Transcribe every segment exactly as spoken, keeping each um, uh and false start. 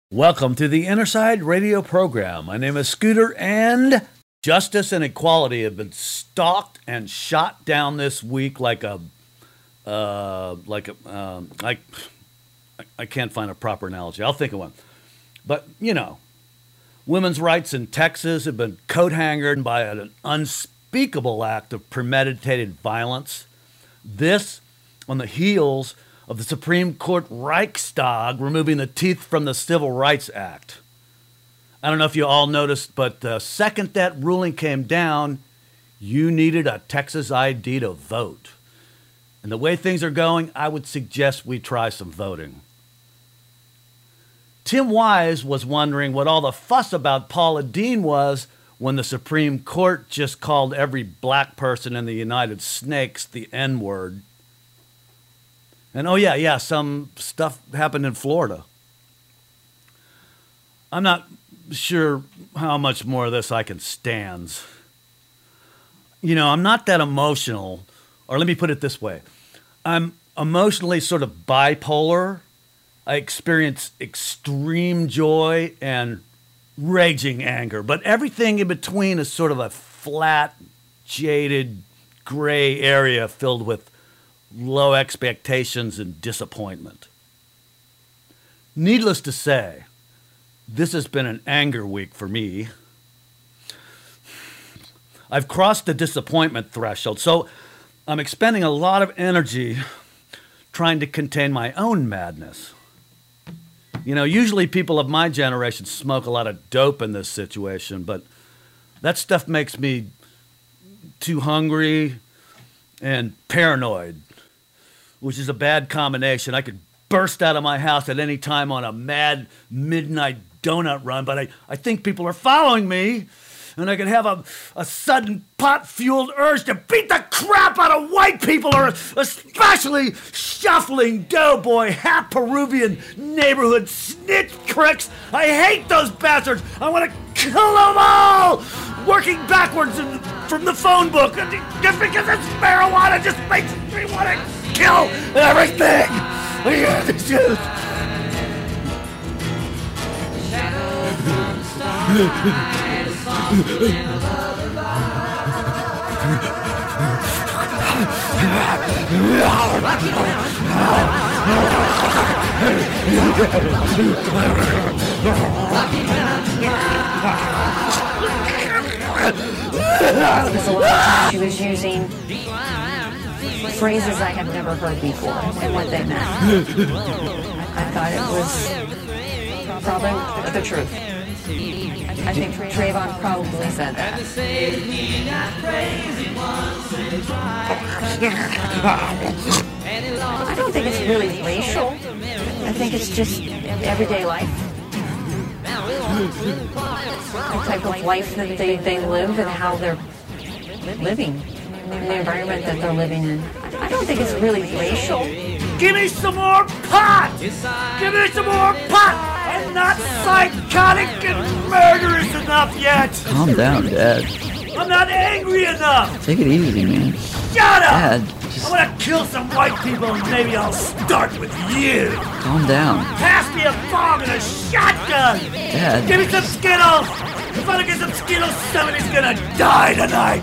Welcome to the Innerside Radio program. My name is Scooter, and justice and equality have been stalked and shot down this week like a, uh, like a, um, I, I can't find a proper analogy. I'll think of one. But, you know, women's rights in Texas have been coat-hangered by an unspeakable act of premeditated violence. This on the heels of the Supreme Court Reichstag removing the teeth from the Civil Rights Act. I don't know if you all noticed, but the second that ruling came down, you needed a Texas I D to vote. And the way things are going, I would suggest we try some voting. Tim Wise was wondering what all the fuss about Paula Deen was when the Supreme Court just called every black person in the United Snakes the N-word. And oh yeah, yeah, some stuff happened in Florida. I'm not sure how much more of this I can stand. You know, I'm not that emotional, or let me put it this way. I'm emotionally sort of bipolar. I experience extreme joy and raging anger, but everything in between is sort of a flat, jaded, gray area filled with low expectations and disappointment. Needless to say, this has been an anger week for me. I've crossed the disappointment threshold, so I'm expending a lot of energy trying to contain my own madness. You know, usually people of my generation smoke a lot of dope in this situation, but that stuff makes me too hungry and paranoid, which is a bad combination. I could burst out of my house at any time on a mad midnight donut run, but I, I think people are following me, and I could have a, a sudden pot-fueled urge to beat the crap out of white people, or especially shuffling doughboy, half Peruvian neighborhood snitch pricks. I hate those bastards. I want to kill them all, working backwards in, from the phone book, just because it's marijuana just makes me want to kill everything. Yeah, this is. Because a lot of times she was using phrases I have never heard before and what they meant. I thought it was probably the truth. I think Trayvon probably said that. I don't think it's really racial. I think it's just everyday life. The type of life that they, they live and how they're living. The environment that they're living in. I don't think it's really racial. Give me some more pot! Give me some more pot! I'm not psychotic and murderous enough yet! Calm down, Dad. I'm not angry enough! Take it easy, man. Shut up! Dad, just... I want to kill some white people, and maybe I'll start with you! Calm down. Pass me a bomb and a shotgun! Dad. Give me some Skittles! If I don't get some Skittles, somebody's gonna die tonight!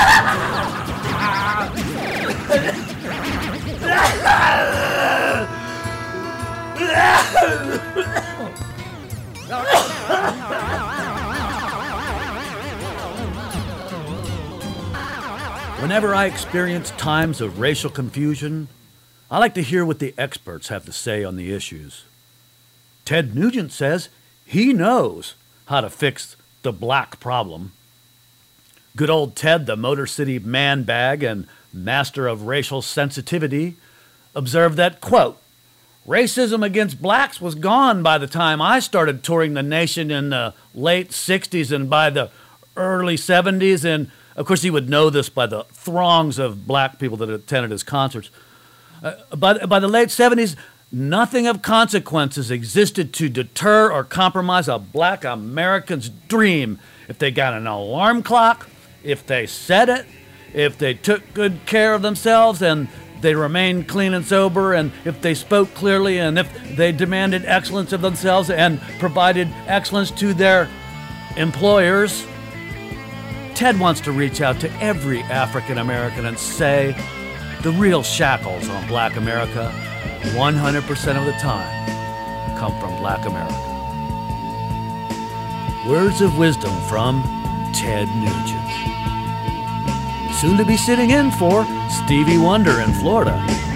Whenever I experience times of racial confusion, I like to hear what the experts have to say on the issues. Ted Nugent says he knows how to fix the black problem. Good old Ted, the Motor City man bag and master of racial sensitivity, observed that, quote, racism against blacks was gone by the time I started touring the nation in the late sixties and by the early seventies. And, of course, he would know this by the throngs of black people that attended his concerts. Uh, by, by the late seventies, nothing of consequences existed to deter or compromise a black American's dream. If they got an alarm clock, if they said it, if they took good care of themselves, and they remained clean and sober, and if they spoke clearly, and if they demanded excellence of themselves and provided excellence to their employers. Ted wants to reach out to every African American and say the real shackles on Black America, one hundred percent of the time, come from Black America. Words of wisdom from Ted Nugent. Soon to be sitting in for Stevie Wonder in Florida.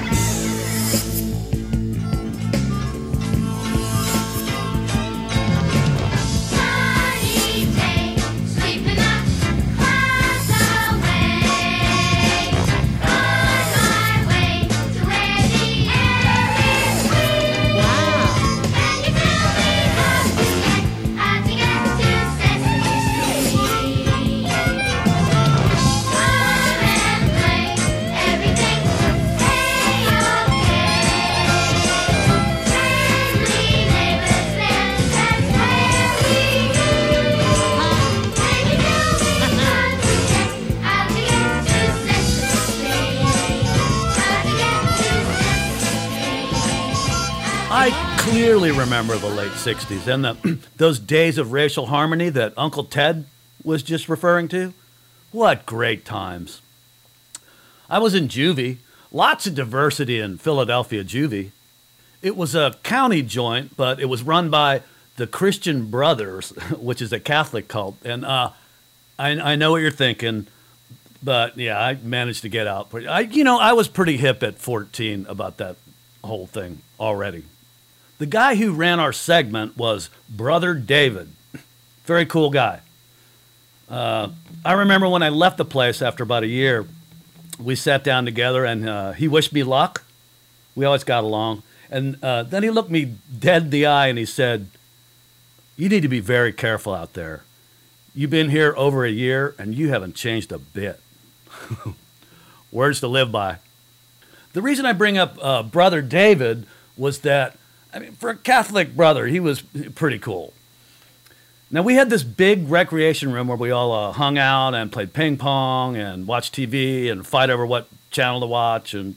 I clearly remember the late sixties and the, those days of racial harmony that Uncle Ted was just referring to. What great times. I was in juvie. Lots of diversity in Philadelphia juvie. It was a county joint, but it was run by the Christian Brothers, which is a Catholic cult. And uh, I, I know what you're thinking, but yeah, I managed to get out. I, you know, I was pretty hip at fourteen about that whole thing already. The guy who ran our segment was Brother David. Very cool guy. Uh, I remember when I left the place after about a year, we sat down together and uh, he wished me luck. We always got along. And uh, then he looked me dead in the eye and he said, "You need to be very careful out there. You've been here over a year and you haven't changed a bit." Words to live by. The reason I bring up uh, Brother David was that, I mean, for a Catholic brother, he was pretty cool. Now, we had this big recreation room where we all uh, hung out and played ping pong and watched T V and fight over what channel to watch. And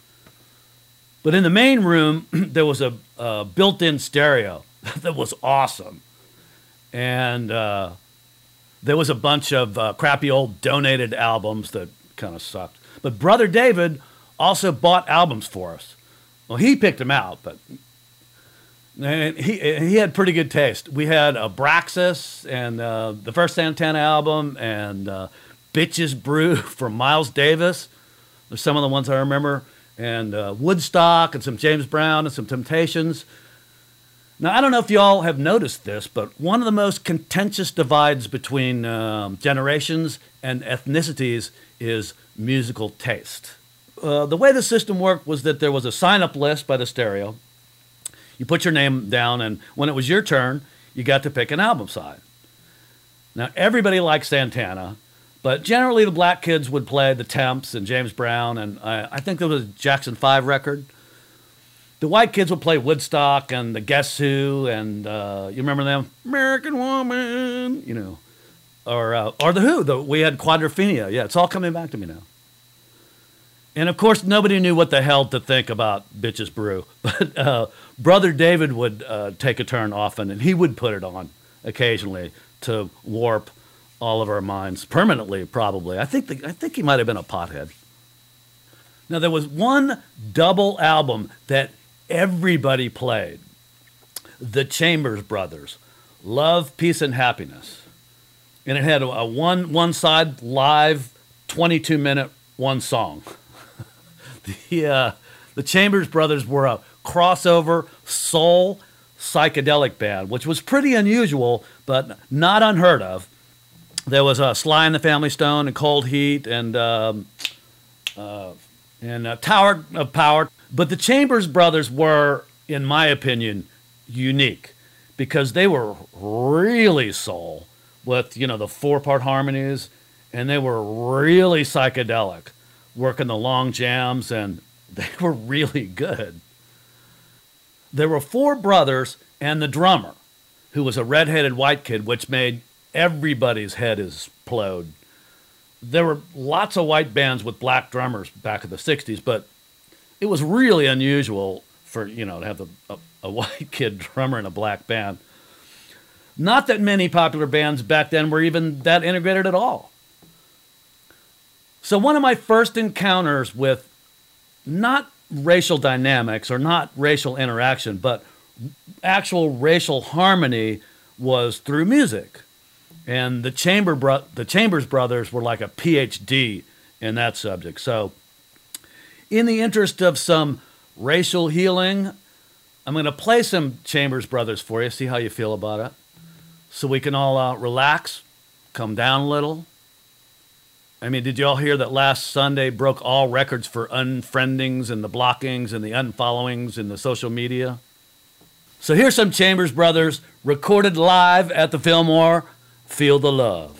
But in the main room, there was a, a built-in stereo that was awesome. And uh, there was a bunch of uh, crappy old donated albums that kind of sucked. But Brother David also bought albums for us. Well, he picked them out, but and he he had pretty good taste. We had Abraxas and uh, the first Santana album and uh, Bitches Brew from Miles Davis. There's some of the ones I remember. And uh, Woodstock and some James Brown and some Temptations. Now, I don't know if y'all have noticed this, but one of the most contentious divides between um, generations and ethnicities is musical taste. Uh, the way the system worked was that there was a sign-up list by the stereo. You put your name down, and when it was your turn, you got to pick an album side. Now, everybody liked Santana, but generally the black kids would play the Temps and James Brown, and I, I think there was a Jackson five record. The white kids would play Woodstock and the Guess Who, and uh, you remember them? American Woman, you know, or uh, or the Who. The, we had Quadrophenia. Yeah, it's all coming back to me now. And of course, nobody knew what the hell to think about Bitches Brew, but uh, Brother David would uh, take a turn often, and he would put it on occasionally to warp all of our minds permanently. Probably, I think the, I think he might have been a pothead. Now, there was one double album that everybody played. The Chambers Brothers, Love, Peace, and Happiness. And it had a, a one, one side live, twenty-two minute, one song. the, uh, the Chambers Brothers were a crossover soul psychedelic band, which was pretty unusual, but not unheard of. There was uh, Sly and the Family Stone and Cold Heat and... Um, uh, and uh, Tower of Power. But the Chambers Brothers were, in my opinion, unique because they were really soul with, you know, the four-part harmonies, and they were really psychedelic, working the long jams, and they were really good. There were four brothers and the drummer, who was a red-headed white kid, which made everybody's head explode. There were lots of white bands with black drummers back in the sixties, but it was really unusual for, you know, to have a, a, a white kid drummer in a black band. Not that many popular bands back then were even that integrated at all. So one of my first encounters with not racial dynamics or not racial interaction, but actual racial harmony was through music. And the Chamber bro- the Chambers Brothers were like a P H D in that subject. So in the interest of some racial healing, I'm going to play some Chambers Brothers for you, see how you feel about it, so we can all uh, relax, come down a little. I mean, did you all hear that last Sunday broke all records for unfriendings and the blockings and the unfollowings in the social media? So here's some Chambers Brothers recorded live at the Fillmore. Feel the love.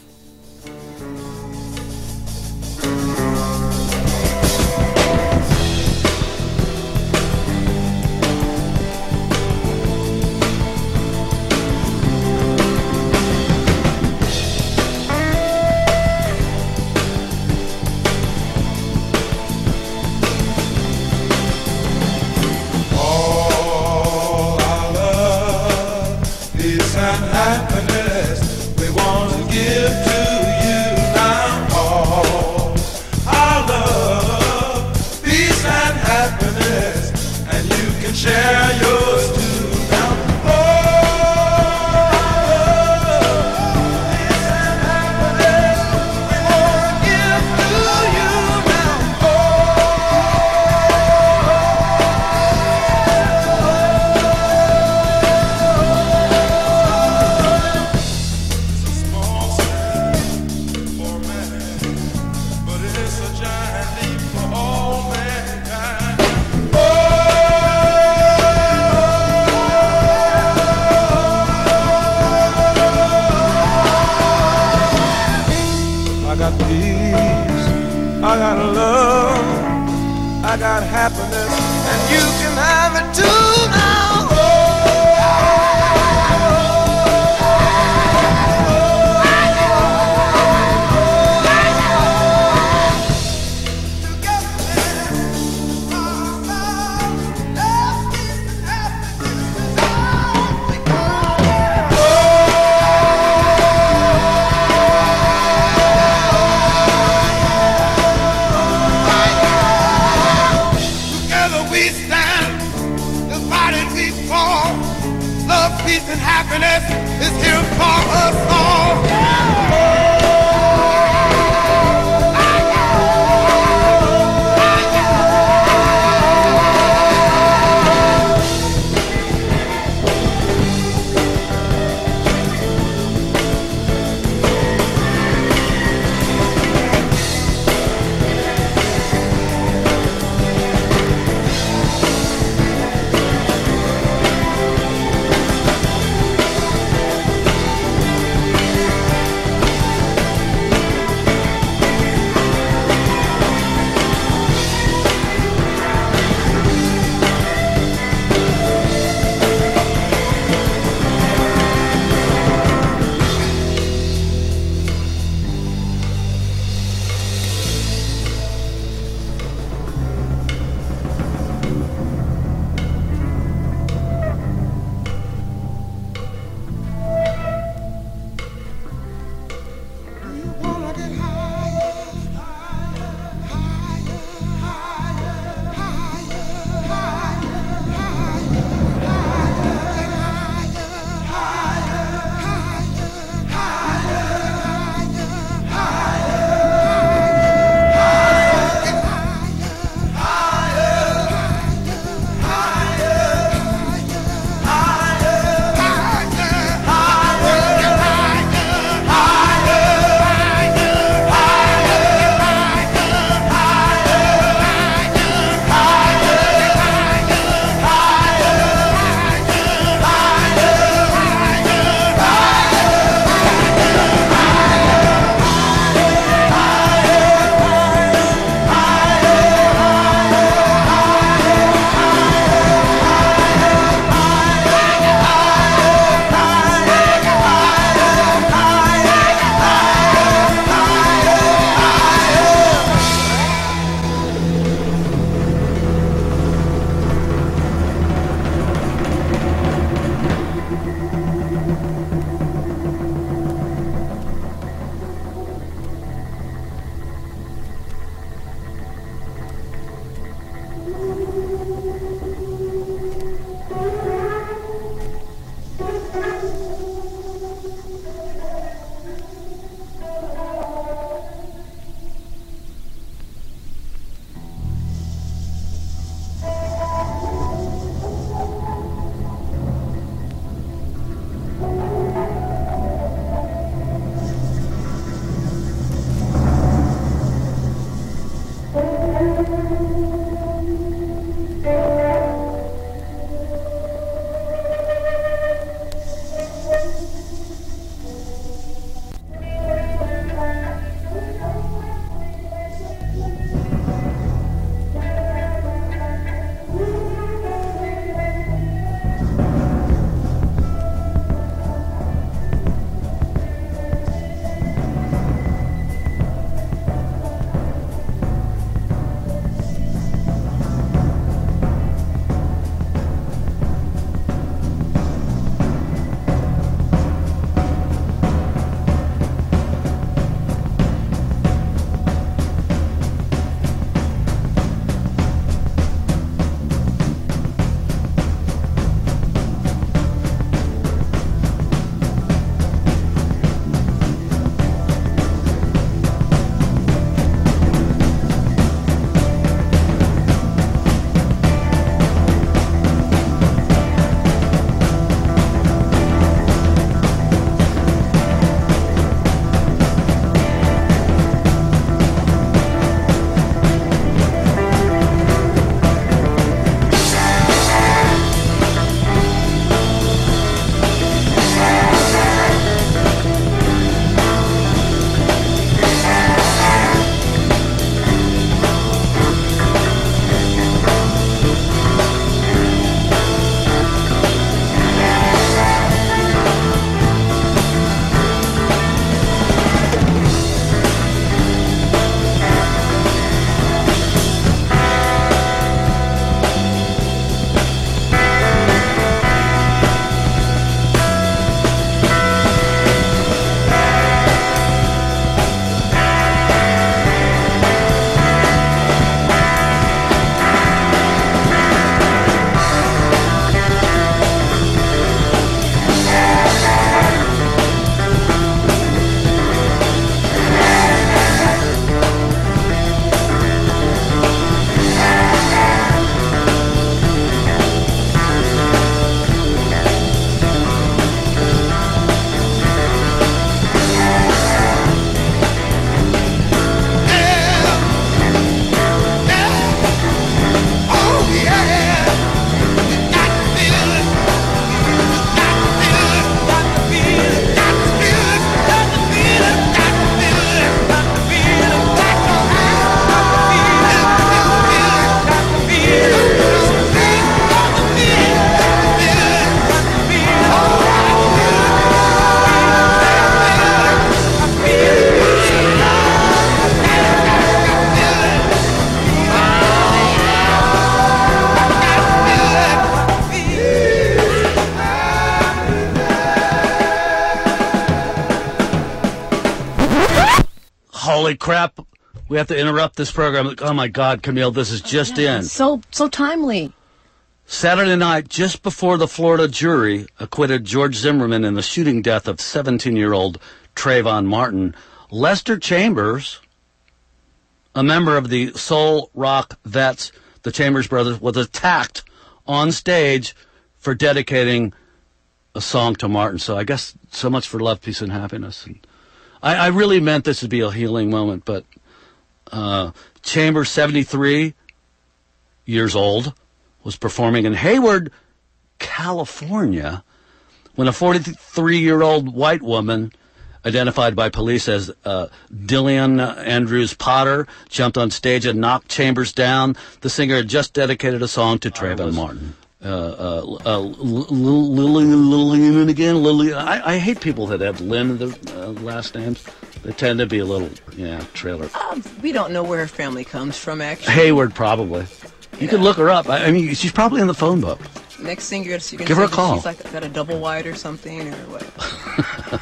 Holy crap. We have to interrupt this program. Oh, my God, Camille, this is just yeah, in. So, so timely. Saturday night, just before the Florida jury acquitted George Zimmerman in the shooting death of seventeen-year-old Trayvon Martin, Lester Chambers, a member of the Soul Rock Vets, the Chambers Brothers, was attacked on stage for dedicating a song to Martin. So I guess so much for love, peace, and happiness. And I, I really meant this to be a healing moment, but uh, Chambers, seventy-three years old, was performing in Hayward, California, when a forty-three-year-old white woman, identified by police as uh, Dillian Andrews Potter, jumped on stage and knocked Chambers down. The singer had just dedicated a song to Trayvon Martin. Uh, uh, uh, Lillian again, Lillian. I, I hate people that have Lynn in their uh, last names. They tend to be a little, yeah, trailer. Um, we don't know where her family comes from, actually. Hayward, probably. You Yeah. could look her up. I, I mean, she's probably in the phone book. Next thing you're going to Give her a call. She's like got a double wide or something, or what?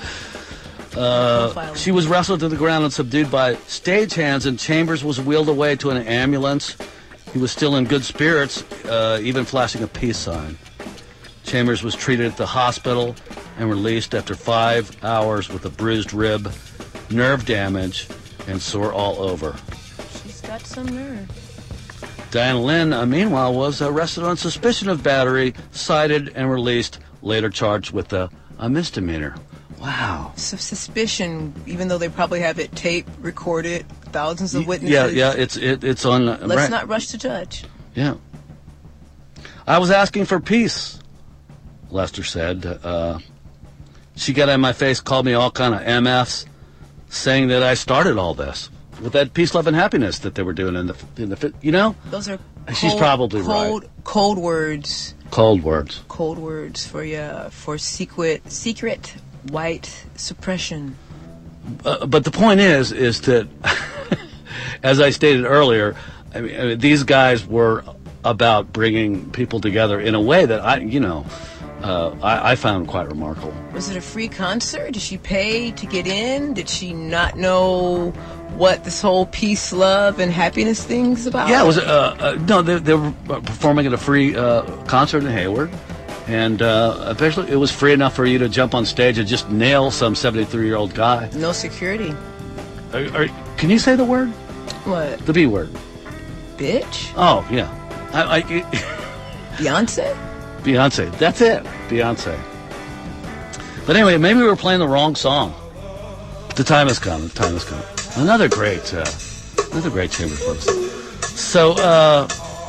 Uh, she was wrestled to the ground and subdued by stagehands, and Chambers was wheeled away to an ambulance. He was still in good spirits, uh, even flashing a peace sign. Chambers was treated at the hospital and released after five hours with a bruised rib, nerve damage, and sore all over. She's got some nerve. Diana Lynn, uh, meanwhile, was arrested on suspicion of battery, cited, and released, later charged with a, a misdemeanor. Wow. So suspicion, even though they probably have it taped, recorded, thousands of witnesses. Yeah, yeah, it's it, it's on. Uh, Let's right. not rush to judge. Yeah. I was asking for peace, Lester said. Uh, she got in my face, called me all kind of M Fs, saying that I started all this with that peace, love, and happiness that they were doing in the in the you know. Those are cold, She's probably cold, right. Cold words. Cold words. Cold words for yeah for secret secret white suppression. Uh, but the point is, is that, as I stated earlier, I mean, I mean, these guys were about bringing people together in a way that I, you know, uh, I, I found quite remarkable. Was it a free concert? Did she pay to get in? Did she not know what this whole peace, love, and happiness thing's about? Yeah, it was. Uh, uh, no, they, they were performing at a free uh, concert in Hayward. And uh, eventually it was free enough for you to jump on stage and just nail some seventy-three-year-old guy. No security. Are, are, can you say the word? What? The B word. Bitch? Oh, yeah. I, I, Beyonce? Beyonce. That's it. Beyonce. But anyway, maybe we were playing the wrong song. The time has come. The time has come. Another great, uh, another great Chambers Brothers. So, uh,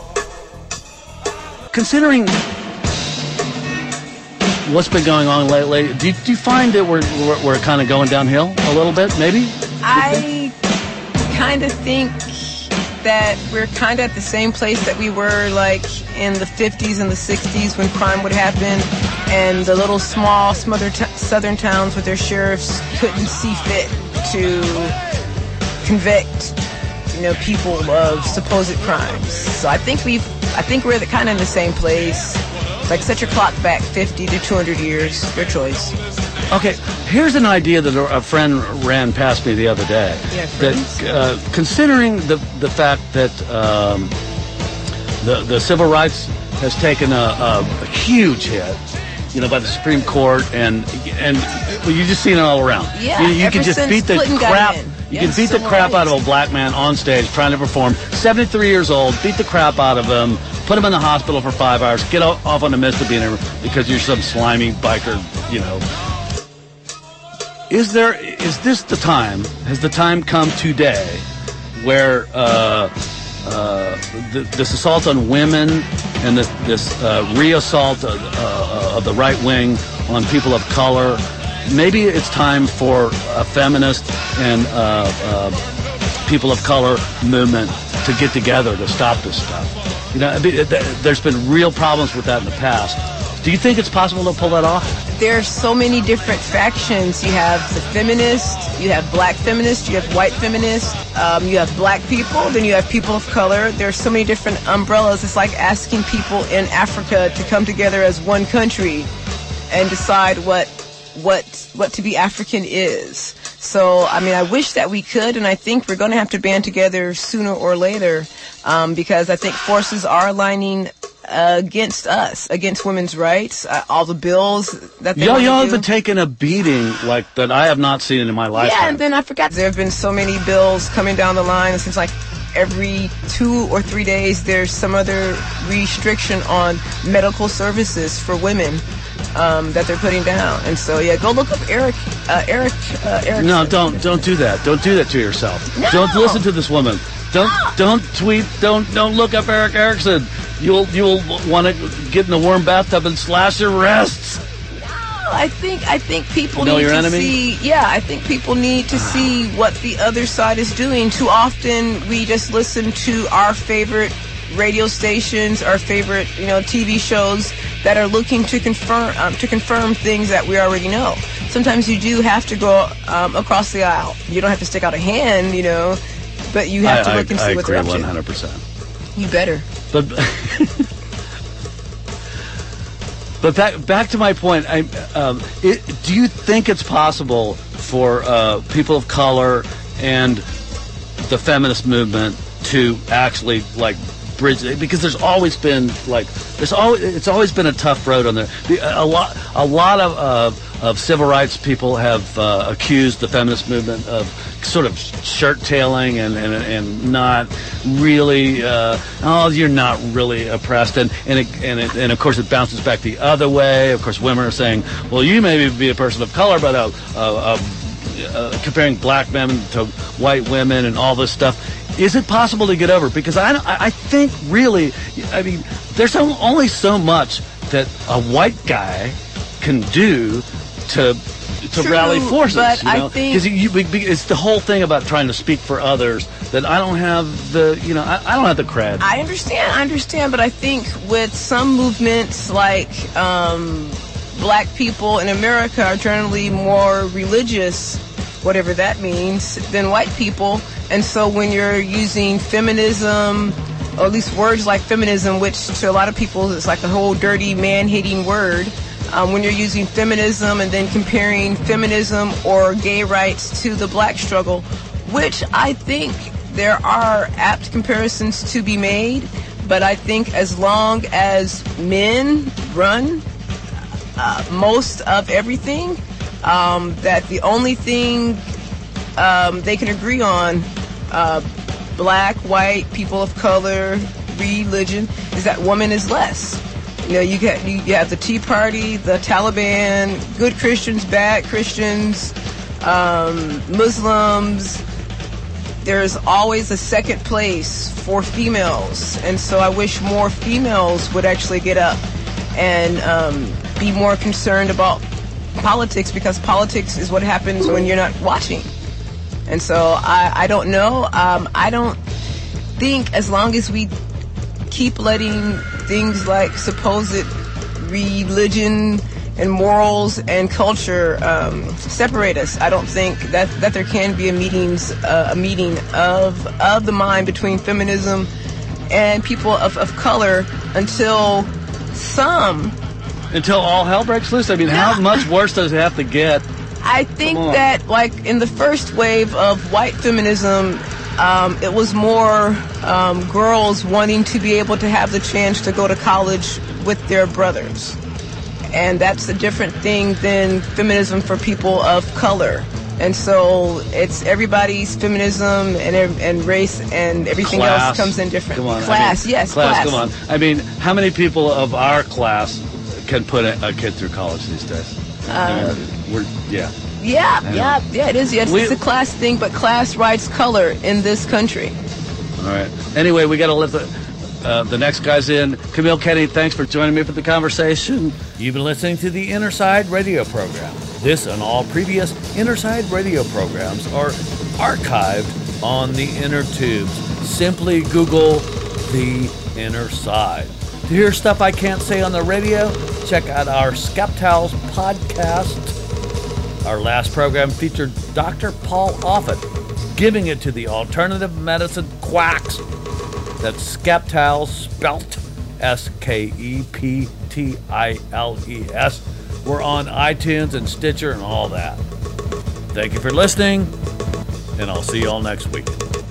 considering what's been going on lately, do you, do you find that we're, we're, we're kind of going downhill a little bit, maybe? I kind of think that we're kind of at the same place that we were like in the fifties and the sixties when crime would happen, and the little small smothered t- southern towns with their sheriffs couldn't see fit to convict, you know, people of supposed crimes. So I think we've, I think we're the, kind of in the same place. Like, set your clock back fifty to two hundred years. Your choice. Okay, here's an idea that a friend ran past me the other day. Yeah, that uh, considering the the fact that um, the the civil rights has taken a, a, a huge hit, you know, by the Supreme Court, and and well, you just seen it all around. Yeah, you, you ever can just since beat the Clinton got crap. in. You Yes, can beat the civil crap out rights. of a black man on stage trying to perform. seventy-three years old, beat the crap out of him, put him in the hospital for five hours, get off off on a misdemeanor because you're some slimy biker, you know. Is there, is this the time, has the time come today where uh, uh, th- this assault on women and this, this uh, re-assault of, uh, of the right wing on people of color, maybe it's time for a feminist and uh, uh, people of color movement to get together to stop this stuff? You know, I mean, there's been real problems with that in the past. Do you think it's possible to pull that off? There are so many different factions. You have the feminists, you have black feminists, you have white feminists, um, you have black people, then you have people of color. There are so many different umbrellas. It's like asking people in Africa to come together as one country and decide what what what to be African is. So, I mean, I wish that we could, and I think we're going to have to band together sooner or later, um, because I think forces are aligning against us, against women's rights, uh, all the bills that they Y'all, want to y'all do. have been taking a beating like that I have not seen in my lifetime. Yeah, and then I forgot there have been so many bills coming down the line. It seems like every two or three days there's some other restriction on medical services for women um, that they're putting down. And so, yeah, go look up Eric, uh, Eric, uh, Eric. No, don't, don't do that. Don't do that to yourself. No. Don't listen to this woman. Don't, No. don't tweet. Don't, don't look up Eric Erickson. You'll, you'll want to get in the warm bathtub and slash your wrists. I think I think people You know need your to enemy? see. Yeah, I think people need to see what the other side is doing. Too often we just listen to our favorite radio stations, our favorite you know T V shows that are looking to confirm um, to confirm things that we already know. Sometimes you do have to go um, across the aisle. You don't have to stick out a hand, you know, but you have I, to look and I, see I what agree they're up one to. hundred percent. You better. But but back back to my point. I, um, it, do you think it's possible for uh, people of color and the feminist movement to actually like bridge it? Because there's always been like there's always it's always been a tough road on there. The, a lot a lot of uh, of civil rights people have uh, accused the feminist movement of sort of shirt tailing and, and and not really uh, oh you're not really oppressed, and and it, and it, and of course it bounces back the other way. Of course women are saying, well, you may be a person of color, but uh, uh, uh, comparing black men to white women and all this stuff. Is it possible to get over? Because I I think really, I mean, there's only so much that a white guy can do to to True, rally forces. but you know? I think- 'Cause you, it's the whole thing about trying to speak for others that I don't have the you know I, I don't have the cred. I understand, I understand, but I think with some movements like um, black people in America are generally more religious, whatever that means, than white people. And so when you're using feminism, or at least words like feminism, which to a lot of people is like a whole dirty man-hating word, um, when you're using feminism and then comparing feminism or gay rights to the black struggle, which I think there are apt comparisons to be made, but I think as long as men run uh, most of everything, um, that the only thing um, they can agree on, uh, black, white, people of color, religion, is that woman is less. You know, you get you, you have the Tea Party, the Taliban, good Christians, bad Christians, um, Muslims. There's always a second place for females, and so I wish more females would actually get up and um, be more concerned about politics, because politics is what happens when you're not watching. And so I, I don't know. Um, I don't think as long as we keep letting things like supposed religion and morals and culture um, separate us, I don't think that, that there can be a meetings uh, a meeting of of the mind between feminism and people of, of color until some. Until all hell breaks loose. I mean, how much worse does it have to get? I think Come on. that, like, in the first wave of white feminism, um, it was more um, girls wanting to be able to have the chance to go to college with their brothers. And that's a different thing than feminism for people of color. And so it's everybody's feminism and and race and everything Class. else comes in different. Come on. Class, I mean, yes, class, class. Come on. I mean, how many people of our class can put a, a kid through college these days? I mean, we're, yeah. Yeah, know. yeah, yeah, it is. Yeah, it's, We- it's a class thing, but class rights color in this country. All right. Anyway, we got to let the uh, the next guys in. Camille Kenny, thanks for joining me for the conversation. You've been listening to the Inner Side Radio program. This and all previous Inner Side Radio programs are archived on the inner tubes. Simply Google The Inner Side. To hear stuff I can't say on the radio, check out our Skeptals podcast. Our last program featured Doctor Paul Offit, giving it to the alternative medicine quacks. That's Skeptals, spelt S K E P T I L E S. We're on iTunes and Stitcher and all that. Thank you for listening, and I'll see you all next week.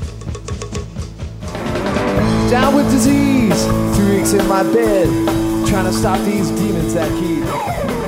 Down with disease, three weeks in my bed, trying to stop these demons that keep